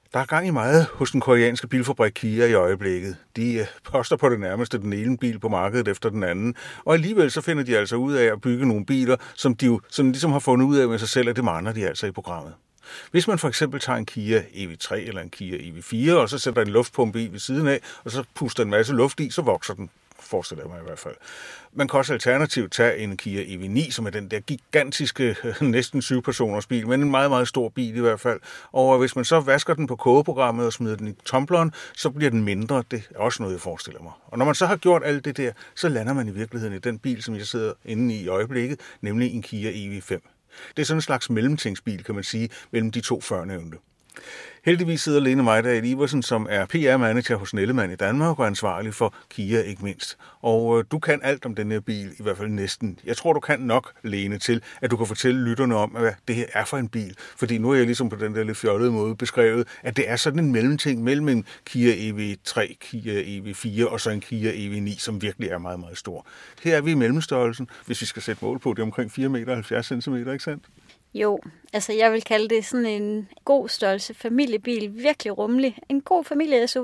Der er gang i meget hos den koreanske bilfabrik Kia i øjeblikket. De poster på det nærmeste den ene bil på markedet efter den anden, og alligevel så finder de altså ud af at bygge nogle biler, som de jo sådan ligesom har fundet ud af med sig selv, at det mangler de altså i programmet. Hvis man for eksempel tager en Kia EV3 eller en Kia EV4, og så sætter en luftpumpe i ved siden af, og så puster en masse luft i, så vokser den. Forestiller jeg mig i hvert fald. Man kan også alternativt tage en Kia EV9, som er den der gigantiske, næsten 7-personers bil, men en meget, meget stor bil i hvert fald. Og hvis man så vasker den på kogeprogrammet og smider den i tumbleren, så bliver den mindre. Det er også noget, jeg forestiller mig. Og når man så har gjort alt det der, så lander man i virkeligheden i den bil, som jeg sidder inde i øjeblikket, nemlig en Kia EV5. Det er sådan en slags mellemtingsbil, kan man sige, mellem de to førnævnte. Heldigvis sidder Lene Mejdal Iversen, som er PR-manager hos Nellemann i Danmark og ansvarlig for Kia ikke mindst. Og du kan alt om den her bil, i hvert fald næsten. Jeg tror, du kan nok, Lene, til, at du kan fortælle lytterne om, hvad det her er for en bil. Fordi nu er jeg ligesom på den der lidt fjollede måde beskrevet, at det er sådan en mellemting mellem en Kia EV3, Kia EV4 og så en Kia EV9, som virkelig er meget, meget stor. Her er vi i mellemstørrelsen, hvis vi skal sætte mål på det, omkring 4,70 meter, ikke sandt? Jo, altså jeg vil kalde det sådan en god størrelse familiebil, virkelig rummelig. En god familie-SUV.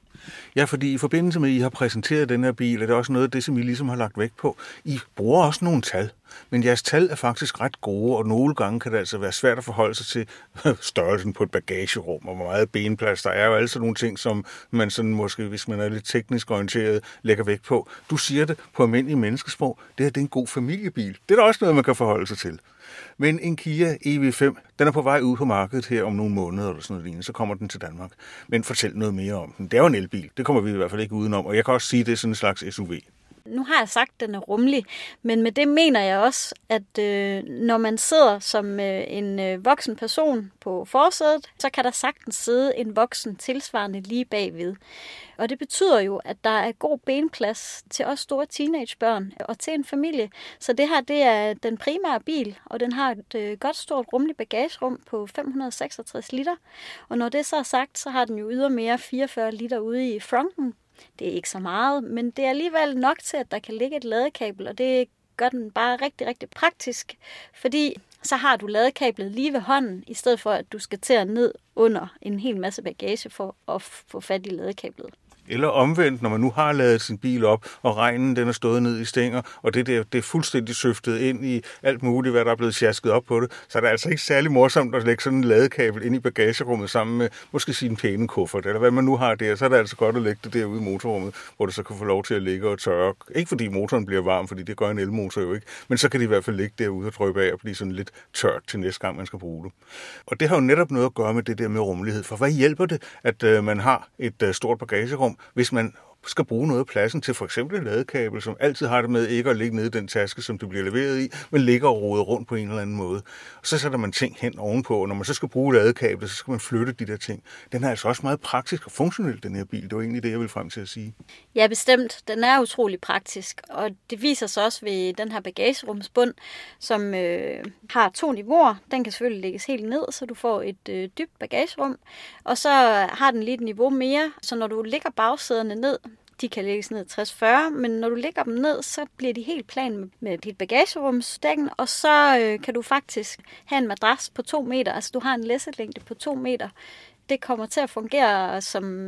Ja, fordi i forbindelse med, at I har præsenteret den her bil, er det også noget af det, som I ligesom har lagt vægt på. I bruger også nogle tal, men jeres tal er faktisk ret gode, og nogle gange kan det altså være svært at forholde sig til størrelsen på et bagagerum, og hvor meget benplads. Der er jo altså nogle ting, som man sådan måske, hvis man er lidt teknisk orienteret, lægger vægt på. Du siger det på almindelig menneskesprog, det her det er en god familiebil. Det er da også noget, man kan forholde sig til. Men en Kia EV5, den er på vej ud på markedet her om nogle måneder eller sådan noget lignende, så kommer den til Danmark. Men fortæl noget mere om den. Det er jo en elbil, det kommer vi i hvert fald ikke udenom, og jeg kan også sige, at det er sådan en slags SUV. Nu har jeg sagt, at den er rummelig, men med det mener jeg også, at når man sidder som en voksen person på forsædet, så kan der sagtens sidde en voksen tilsvarende lige bagved. Og det betyder jo, at der er god benplads til også store teenagebørn og til en familie. Så det her, det er den primære bil, og den har et godt stort rummeligt bagagerum på 566 liter. Og når det så er sagt, så har den jo ydermere 44 liter ude i fronten. Det er ikke så meget, men det er alligevel nok til, at der kan ligge et ladekabel, og det gør den bare rigtig, rigtig praktisk, fordi så har du ladekablet lige ved hånden, i stedet for at du skal til at ned under en hel masse bagage for at få fat i ladekablet. Eller omvendt, når man nu har ladet sin bil op, og regnen den er stået ned i stænger, og det er fuldstændig søftet ind i alt muligt, hvad der er blevet sjasket op på det, så er det altså ikke særlig morsomt at lægge sådan en ladekabel ind i bagagerummet sammen med måske sin pæne kuffert, eller hvad man nu har der, så er det altså godt at lægge det derude i motorrummet, hvor det så kan få lov til at ligge og tørre. Ikke fordi motoren bliver varm, fordi det gør en elmotor jo ikke, men så kan det i hvert fald ligge derude og dryppe af og blive sådan lidt tørt til næste gang, man skal bruge det. Og det har jo netop noget at gøre med det der med rummelighed, for hvad hjælper det, at man har et stort bagagerum, hvis man skal bruge noget af pladsen til for eksempel et ladekabel, som altid har det med ikke at ligge nede i den taske, som det bliver leveret i, men ligger og roder rundt på en eller anden måde. Og så sætter man ting hen ovenpå, og når man så skal bruge ladekablet, så skal man flytte de der ting. Den er altså også meget praktisk og funktionel, den her bil. Det var egentlig det, jeg ville frem til at sige. Ja, bestemt. Den er utrolig praktisk, og det viser sig også ved den her bagagerumsbund, som har 2 niveauer. Den kan selvfølgelig lægges helt ned, så du får et dybt bagagerum, og så har den lige et niveau mere, så når du lægger bagsæderne ned, de kan lægges ned 60-40, men når du lægger dem ned, så bliver de helt plan med dit bagagerumsdækken, og så kan du faktisk have en madras på 2 meter, altså du har en læsselængde på 2 meter. Det kommer til at fungere som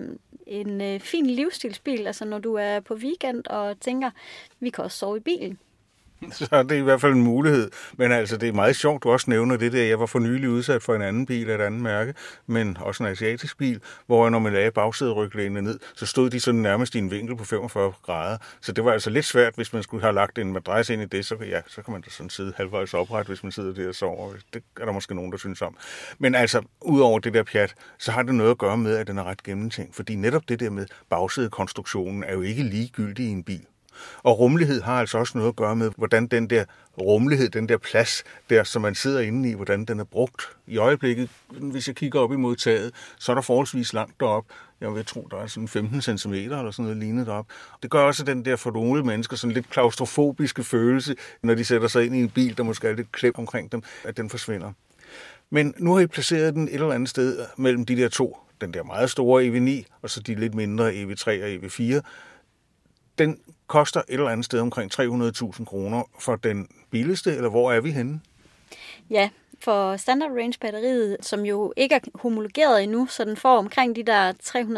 en fin livsstilsbil, altså når du er på weekend og tænker, vi kan også sove i bilen. Så er det i hvert fald en mulighed. Men altså, det er meget sjovt, du også nævner det der. Jeg var for nylig udsat for en anden bil af et andet mærke, men også en asiatisk bil, hvor når man lagde bagsæderyglænet ned, så stod de sådan nærmest i en vinkel på 45 grader. Så det var altså lidt svært, hvis man skulle have lagt en madras ind i det, så kan man da sådan sidde halvvejs opret, hvis man sidder der og sover. Det er der måske nogen, der synes om. Men altså, udover det der pjat, så har det noget at gøre med, at den er ret gennemtænkt. Fordi netop det der med bagsædekonstruktionen er jo ikke ligegyldig i en bil. Og rummelighed har altså også noget at gøre med, hvordan den der rummelighed, den der plads, der som man sidder inde i, hvordan den er brugt. I øjeblikket, hvis jeg kigger op imod taget, så er der forholdsvis langt derop. Jeg vil tro, der er sådan 15 cm eller sådan noget lignende derop. Det gør også den der for nogle mennesker sådan lidt klaustrofobiske følelse, når de sætter sig ind i en bil, der måske er lidt klemt omkring dem, at den forsvinder. Men nu har I placeret den et eller andet sted mellem de der to. Den der meget store EV9, og så de lidt mindre EV3 og EV4. Den koster et eller andet sted omkring 300.000 kroner for den billigste, eller hvor er vi henne? Ja, For standard range batteriet, som jo ikke er homologeret endnu, så den får omkring de der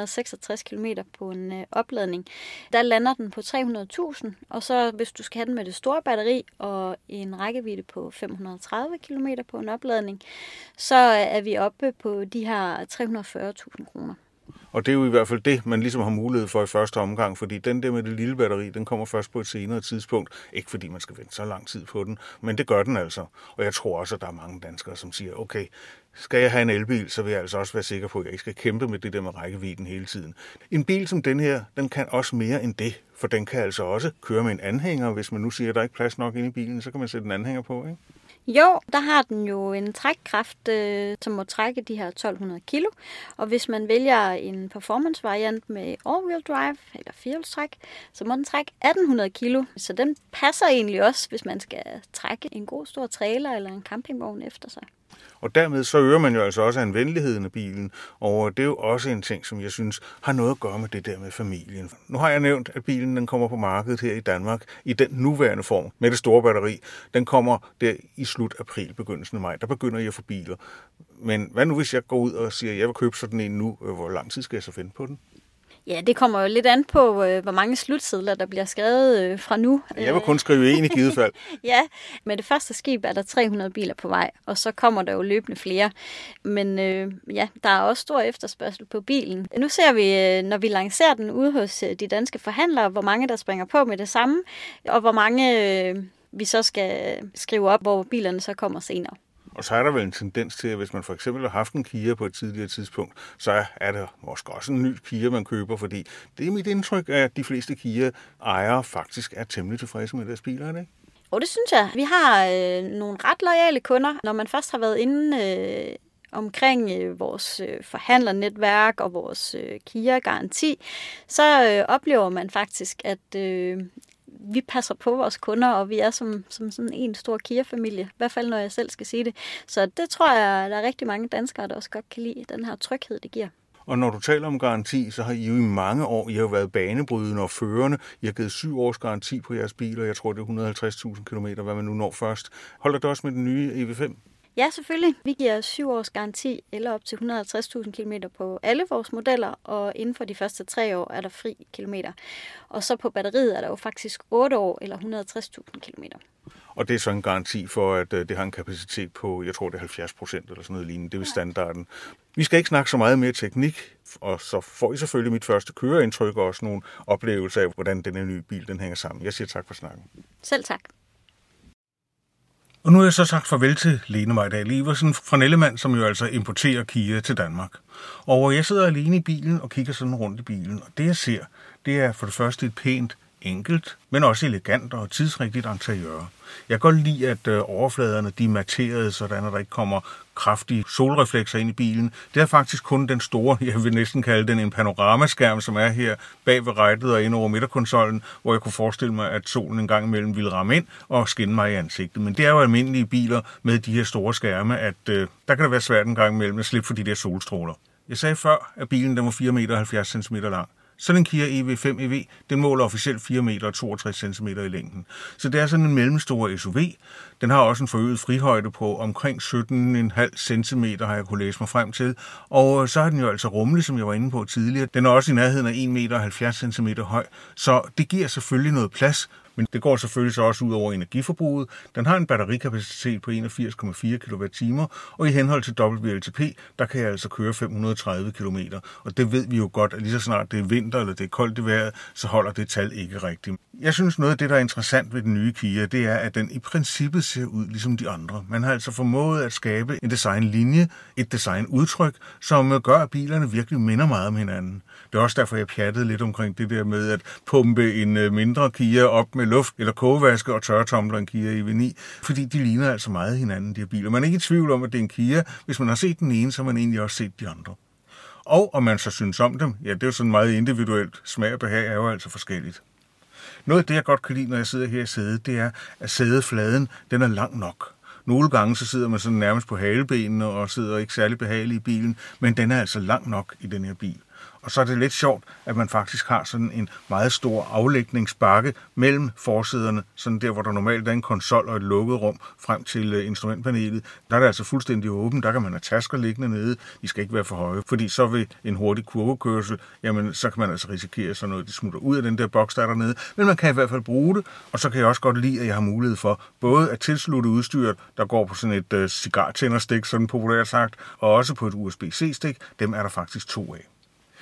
366 km på en opladning, der lander den på 300.000, og så hvis du skal have den med det store batteri og en rækkevidde på 530 km på en opladning, så er vi oppe på de her 340.000 kroner. Og det er jo i hvert fald det, man ligesom har mulighed for i første omgang, fordi den der med det lille batteri, den kommer først på et senere tidspunkt. Ikke fordi man skal vente så lang tid på den, men det gør den altså. Og jeg tror også, at der er mange danskere, som siger, okay, skal jeg have en elbil, så vil jeg altså også være sikker på, at jeg ikke skal kæmpe med det der med rækkevidden hele tiden. En bil som den her, den kan også mere end det, for den kan altså også køre med en anhænger. Hvis man nu siger, at der ikke er plads nok inde i bilen, så kan man sætte en anhænger på, ikke? Jo, der har den jo en trækkraft, som må trække de her 1200 kilo. Og hvis man vælger en performance-variant med all-wheel drive eller firehjulstræk, så må den trække 1800 kilo. Så den passer egentlig også, hvis man skal trække en god stor trailer eller en campingvogn efter sig. Og dermed så øger man jo altså også anvendeligheden af bilen, og det er jo også en ting, som jeg synes har noget at gøre med det der med familien. Nu har jeg nævnt, at bilen den kommer på markedet her i Danmark i den nuværende form med det store batteri. Den kommer der i slut april, begyndelsen af maj. Der begynder jeg at få biler. Men hvad nu, hvis jeg går ud og siger, at jeg vil købe sådan en nu? Hvor lang tid skal jeg så vente på den? Ja, det kommer jo lidt an på, hvor mange slutsedler, der bliver skrevet fra nu. Jeg vil kun skrive en i givet fald. Ja, med det første skib er der 300 biler på vej, og så kommer der jo løbende flere. Men ja, der er også stor efterspørgsel på bilen. Nu ser vi, når vi lancerer den ude hos de danske forhandlere, hvor mange der springer på med det samme, og hvor mange vi så skal skrive op, hvor bilerne så kommer senere. Og så er der vel en tendens til, at hvis man for eksempel har haft en Kia på et tidligere tidspunkt, så er der måske også en ny Kia, man køber, fordi det er mit indtryk, at de fleste Kia-ejere faktisk er temmelig tilfredse med deres biler, ikke? Og det synes jeg. Vi har nogle ret loyale kunder. Når man først har været inde omkring vores forhandlernetværk og vores Kia-garanti, så oplever man faktisk, at vi passer på vores kunder, og vi er som sådan en stor Kia-familie. I hvert fald, når jeg selv skal sige det. Så det tror jeg, der er rigtig mange danskere, der også godt kan lide, den her tryghed, det giver. Og når du taler om garanti, så har I jo i mange år, I har jo været banebrydende og førende. I har givet 7 års garanti på jeres biler. Jeg tror, det er 150.000 km, hvad man nu når først. Holder det også med den nye EV5? Ja, selvfølgelig. Vi giver 7 års garanti eller op til 150.000 km på alle vores modeller, og inden for de første 3 år er der fri kilometer. Og så på batteriet er der jo faktisk 8 år eller 160.000 km. Og det er så en garanti for, at det har en kapacitet på, jeg tror det er 70% eller sådan noget lignende. Det er standarden. Vi skal ikke snakke så meget mere teknik, og så får I selvfølgelig mit første køreindtryk og også nogle oplevelser af, hvordan denne nye bil den hænger sammen. Jeg siger tak for snakken. Selv tak. Og nu har jeg så sagt farvel til Lene Mejdal Iversen fra Nellemann, som jo altså importerer Kia til Danmark. Og jeg sidder alene i bilen og kigger sådan rundt i bilen, og det jeg ser, det er for det første et pænt, enkelt, men også elegant og tidsrigtigt interiør. Jeg kan godt lide, at overfladerne de er matterede, sådan at der ikke kommer kraftige solreflekser ind i bilen. Det er faktisk kun den store, jeg vil næsten kalde den en panoramaskærm, som er her bag ved rattet og ind over midterkonsollen, hvor jeg kunne forestille mig, at solen en gang imellem ville ramme ind og skinne mig i ansigtet. Men det er jo almindelige biler med de her store skærme, at der kan det være svært en gang imellem at slippe for de der solstråler. Jeg sagde før, at bilen den var 4,70 cm lang. Sådan en Kia EV5 EV, den måler officielt 4,62 cm i længden. Så det er sådan en mellemstor SUV. Den har også en forøget frihøjde på omkring 17,5 cm, har jeg kunne læse mig frem til. Og så er den jo altså rummelig, som jeg var inde på tidligere. Den er også i nærheden af 1,70 cm høj, så det giver selvfølgelig noget plads. Men det går selvfølgelig så også ud over energiforbruget. Den har en batterikapacitet på 81,4 kWh, og i henhold til WLTP, der kan jeg altså køre 530 km. Og det ved vi jo godt, at lige så snart det er vinter eller det er koldt i vejret, så holder det tal ikke rigtigt. Jeg synes noget af det, der er interessant ved den nye Kia, det er, at den i princippet ser ud ligesom de andre. Man har altså formået at skabe en designlinje, et designudtryk, som gør, at bilerne virkelig minder meget om hinanden. Det er også derfor, jeg pjattede lidt omkring det der med at pumpe en mindre Kia op med luft eller kogevaske og tørretumbler en Kia EV9, fordi de ligner altså meget hinanden, de her biler. Man er ikke i tvivl om, at det er en Kia. Hvis man har set den ene, så har man egentlig også set de andre. Og om man så synes om dem, ja, det er jo sådan meget individuelt. Smag og behag er jo altså forskelligt. Noget af det, jeg godt kan lide, når jeg sidder her i sædet, det er, at sædefladen, den er lang nok. Nogle gange så sidder man sådan nærmest på halebenene og sidder ikke særlig behageligt i bilen, men den er altså lang nok i den her bil. Og så er det lidt sjovt, at man faktisk har sådan en meget stor aflægningsbakke mellem forsæderne, sådan der, hvor der normalt er en konsol og et lukket rum frem til instrumentpanelet. Der er det altså fuldstændig åbent, der kan man have tasker liggende nede, de skal ikke være for høje, fordi så ved en hurtig kurvekørsel, jamen så kan man altså risikere sådan noget, de smutter ud af den der boks, der er dernede, men man kan i hvert fald bruge det, og så kan jeg også godt lide, at jeg har mulighed for både at tilslutte udstyret, der går på sådan et cigartænderstik, sådan populært sagt, og også på et USB-C-stik, dem er der faktisk 2 af.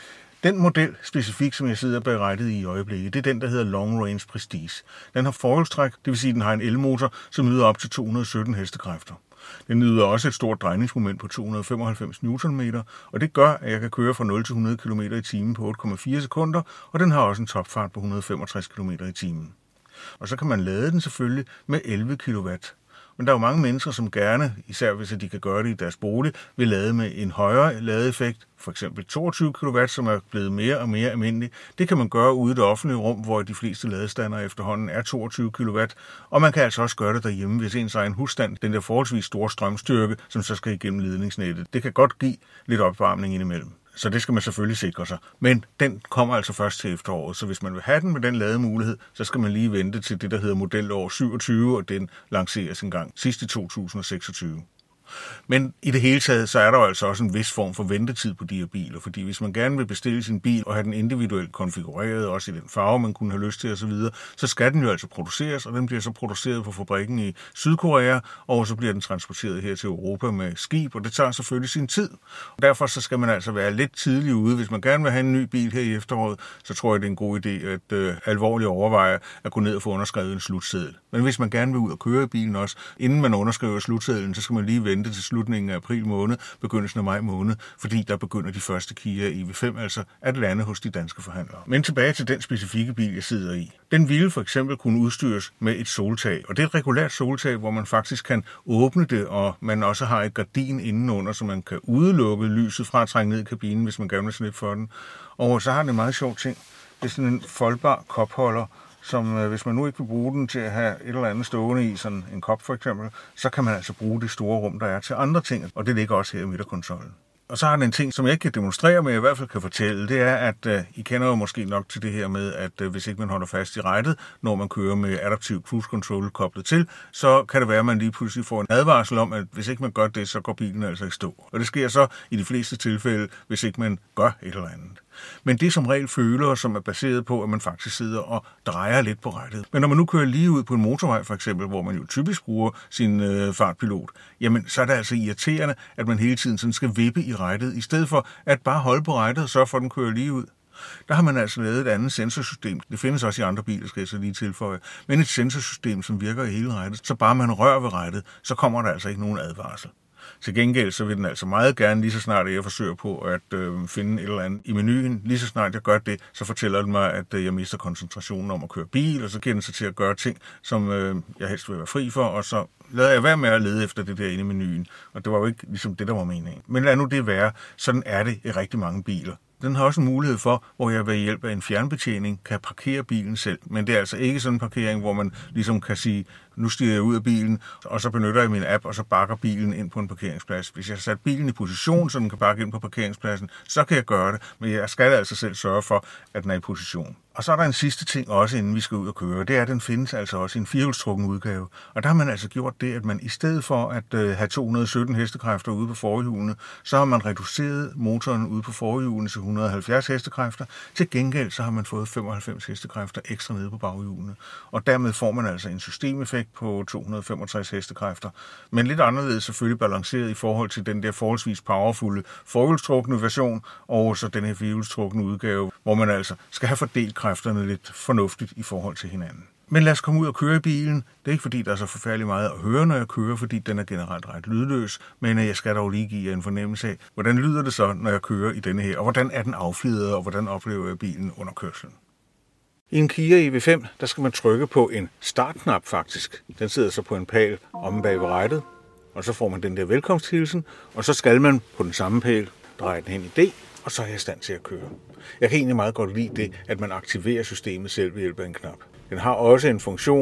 Den model specifik, som jeg sidder bag rattet i øjeblikket, det er den, der hedder Long Range Prestige. Den har forholdstræk, det vil sige, at den har en elmotor, som yder op til 217 hestekræfter. Den yder også et stort drejningsmoment på 295 Nm, og det gør, at jeg kan køre fra 0 til 100 km i timen på 8,4 sekunder, og den har også en topfart på 165 km i timen. Og så kan man lade den selvfølgelig med 11 kW. Men der er jo mange mennesker, som gerne, især hvis de kan gøre det i deres bolig, vil lade med en højere ladeeffekt, for eksempel 22 kW, som er blevet mere og mere almindelig. Det kan man gøre ude i det offentlige rum, hvor de fleste ladestander efterhånden er 22 kW, og man kan altså også gøre det derhjemme, hvis ens egen husstand, den der forholdsvis store strømstyrke, som så skal igennem ledningsnettet. Det kan godt give lidt opvarmning indimellem. Så det skal man selvfølgelig sikre sig. Men den kommer altså først til efteråret, så hvis man vil have den med den lademulighed, så skal man lige vente til det, der hedder modelår 27, og den lanceres en gang sidst i 2026. Men i det hele taget, så er der jo altså også en vis form for ventetid på de her biler, fordi hvis man gerne vil bestille sin bil og have den individuelt konfigureret, også i den farve, man kunne have lyst til osv., så skal den jo altså produceres, og den bliver så produceret på fabrikken i Sydkorea, og så bliver den transporteret her til Europa med skib, og det tager selvfølgelig sin tid. Og derfor så skal man altså være lidt tidlig ude. Hvis man gerne vil have en ny bil her i efteråret, så tror jeg, det er en god idé at alvorligt overveje at gå ned og få underskrevet en slutseddel. Men hvis man gerne vil ud og køre i bilen også, inden man underskriver slutsedlen, så skal man lige vente til slutningen af april måned, begyndelsen af maj måned, fordi der begynder de første Kia EV5 altså at lande hos de danske forhandlere. Men tilbage til den specifikke bil, jeg sidder i. Den ville for eksempel kunne udstyres med et soltag, og det er et regulært soltag, hvor man faktisk kan åbne det, og man også har et gardin indenunder, så man kan udelukke lyset fra at trænge ned i kabinen, hvis man gerne vil slippe for den. Og så har den en meget sjov ting. Det er sådan en foldbar kopholder, som hvis man nu ikke vil bruge den til at have et eller andet stående i, sådan en kop for eksempel, så kan man altså bruge det store rum, der er til andre ting, og det ligger også her i midterkonsollen. Og så har den en ting, som jeg ikke kan demonstrere, men jeg i hvert fald kan fortælle, det er, at I kender jo måske nok til det her med, at hvis ikke man holder fast i rattet, når man kører med adaptiv cruise control koblet til, så kan det være, at man lige pludselig får en advarsel om, at hvis ikke man gør det, så går bilen altså i stå. Og det sker så i de fleste tilfælde, hvis ikke man gør et eller andet. Men det er som regel følere, som er baseret på, at man faktisk sidder og drejer lidt på rattet. Men når man nu kører lige ud på en motorvej for eksempel, hvor man jo typisk bruger sin fartpilot, jamen så er det altså irriterende, at man hele tiden sådan skal vippe i rattet, i stedet for at bare holde på rattet og sørge for, at den kører lige ud. Der har man altså lavet et andet sensorsystem. Det findes også i andre biler, skal jeg så lige tilføje. Men et sensorsystem, som virker i hele rattet. Så bare man rører ved rattet, så kommer der altså ikke nogen advarsel. Til gengæld så vil den altså meget gerne, lige så snart jeg forsøger på at finde et eller andet i menuen, lige så snart jeg gør det, så fortæller den mig, at jeg mister koncentrationen om at køre bil, og så giver den sig til at gøre ting, som jeg helst vil være fri for, og så lader jeg være med at lede efter det der inde i menuen. Og det var jo ikke ligesom det, der var meningen. Men lad nu det være. Sådan er det i rigtig mange biler. Den har også en mulighed for, hvor jeg ved hjælp af en fjernbetjening kan parkere bilen selv. Men det er altså ikke sådan en parkering, hvor man ligesom kan sige, nu stiger jeg ud af bilen, og så benytter jeg min app, og så bakker bilen ind på en parkeringsplads. Hvis jeg har sat bilen i position, så den kan bakke ind på parkeringspladsen, så kan jeg gøre det. Men jeg skal altså selv sørge for, at den er i position. Og så er der en sidste ting også, inden vi skal ud og køre. Det er, at den findes altså også i en firehjulstrukken udgave. Og der har man altså gjort det, at man i stedet for at have 217 hestekræfter ude på forhjulene, så har man reduceret motoren ude på forhjulene til 170 hestekræfter. Til gengæld så har man fået 95 hestekræfter ekstra nede på baghjulene. Og dermed får man altså en systemeffekt på 265 hestekræfter. Men lidt anderledes selvfølgelig balanceret i forhold til den der forholdsvis powerfulde forhjulstrukne version, og så den her firehjulstrukne udgave, hvor man altså skal have fordelt kræfterne lidt fornuftigt i forhold til hinanden. Men lad os komme ud og køre i bilen. Det er ikke fordi, der er så forfærdeligt meget at høre, når jeg kører, fordi den er generelt ret lydløs. Men jeg skal dog lige give jer en fornemmelse af, hvordan lyder det så, når jeg kører i denne her, og hvordan er den affjedret, og hvordan oplever jeg bilen under kørslen. I en Kia EV5, der skal man trykke på en startknap faktisk. Den sidder så på en pæl omme bag ved rattet, og så får man den der velkomsthilsen, og så skal man på den samme pæl dreje den hen i D, og så er jeg i stand til at køre. Jeg kan egentlig meget godt lide det, at man aktiverer systemet selv ved hjælp af en knap. Den har også en funktion,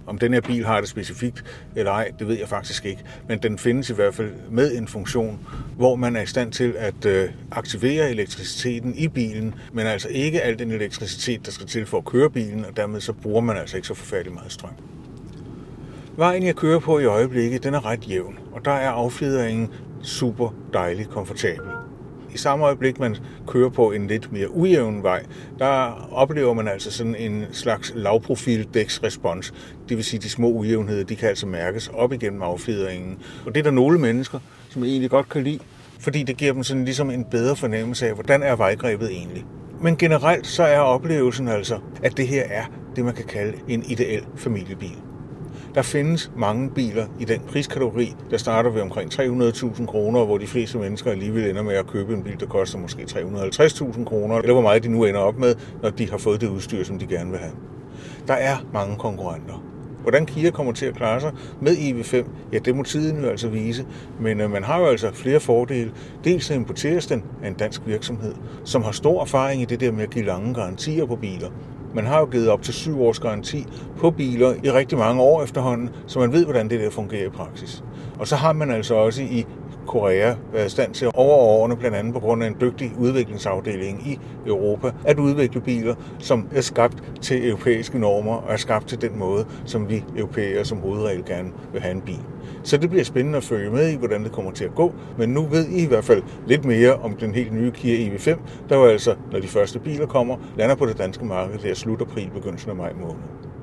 Om den her bil har det specifikt eller ej, det ved jeg faktisk ikke. Men den findes i hvert fald med en funktion, hvor man er i stand til at aktivere elektriciteten i bilen, men altså ikke al den elektricitet, der skal til for at køre bilen, og dermed så bruger man altså ikke så forfærdelig meget strøm. Vejen, jeg kører på i øjeblikket, den er ret jævn, og der er affjedringen super dejligt komfortabel. I samme øjeblik, man kører på en lidt mere ujævn vej, der oplever man altså sådan en slags lavprofil dæksrespons. Det vil sige, at de små ujævnheder, de kan altså mærkes op igennem affjedringen. Og det er der nogle mennesker, som jeg egentlig godt kan lide, fordi det giver dem sådan ligesom en bedre fornemmelse af, hvordan er vejgrebet egentlig. Men generelt så er oplevelsen altså, at det her er det, man kan kalde en ideel familiebil. Der findes mange biler i den priskategori, der starter ved omkring 300.000 kroner, hvor de fleste mennesker alligevel ender med at købe en bil, der koster måske 350.000 kroner, eller hvor meget de nu ender op med, når de har fået det udstyr, som de gerne vil have. Der er mange konkurrenter. Hvordan Kia kommer til at klare sig med EV5, ja, det må tiden jo altså vise, men man har jo altså flere fordele. Dels så importeres den af en dansk virksomhed, som har stor erfaring i det der med at give lange garantier på biler. Man har jo givet op til 7 års garanti på biler i rigtig mange år efterhånden, så man ved, hvordan det der fungerer i praksis. Og så har man altså også i Korea været i stand til over årene, blandt andet på grund af en dygtig udviklingsafdeling i Europa, at udvikle biler, som er skabt til europæiske normer og er skabt til den måde, som vi europæere som hovedregel gerne vil have en bil. Så det bliver spændende at følge med i, hvordan det kommer til at gå, men nu ved I hvert fald lidt mere om den helt nye Kia EV5, der jo altså, når de første biler kommer, lander på det danske marked der slut april, begyndelsen af maj måned.